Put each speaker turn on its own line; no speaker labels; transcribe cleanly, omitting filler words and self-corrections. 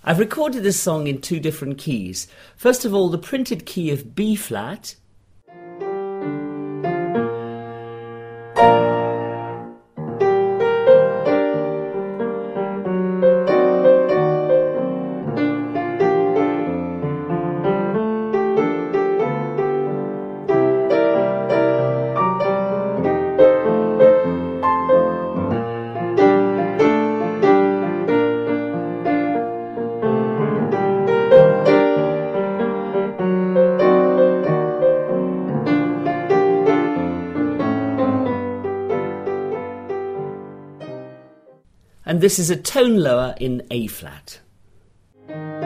I've recorded this song in two different keys. First of all, the printed key of B flat, and this is a tone lower in A flat.